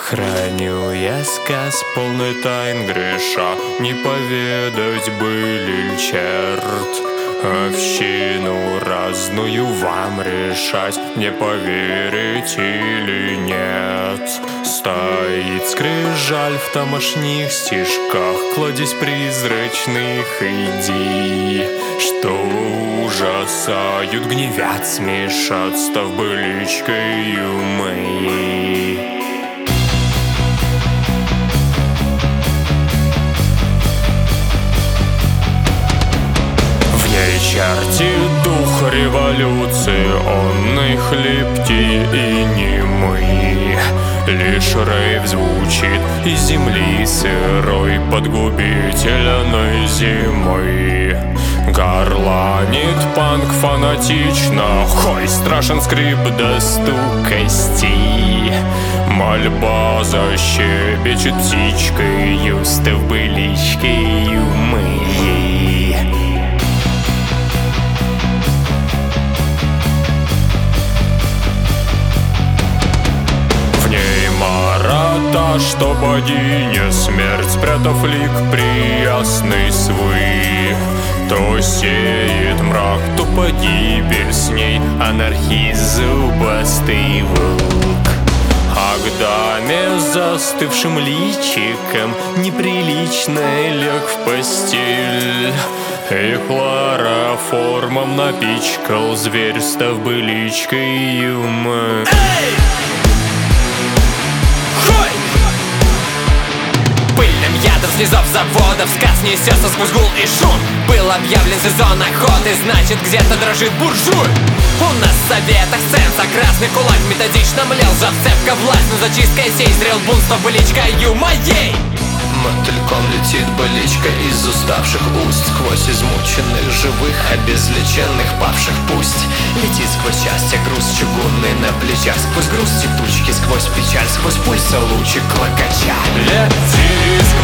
Храню я сказ, полный тайн греша, не поведать быль черт. Общину разную вам решать, мне поверить или нет. Стоит скрижаль в тамошних стишках, кладезь призрачных идей, что ужасают, гневят, смешат, став быличкою моей. Чертит дух революции, он и хлебкий и немый. Лишь рейв звучит из земли сырой под губительной зимой. Горланит панк фанатично, хой, страшен скрип до стукости. Мольба защебечет птичкою, став быличкою моей. Что богиня смерть, спрятав лик приясный свой, то сеет мрак, то погибель с ней, анархист зубастый волк. А к даме с застывшим личиком неприлично лег в постель, и хлороформом напичкал зверь, став быличкою мы. Ядом снизов заводов сказ несется сквозь гул и шум. Был объявлен сезон охоты, значит где-то дрожит буржуй. У нас в советах ценза, красный кулак методично млел, сжав цепко власть, но зачисткой сей зрел бунт, став быличкою моей. Мотыльком летит быличка из уставших уст, сквозь измученных живых, обезличенных павших. Пусть летит сквозь счастье груз чугунный на плечах, сквозь груз текучки, сквозь печаль, сквозь пульса лучик клокоча. Летит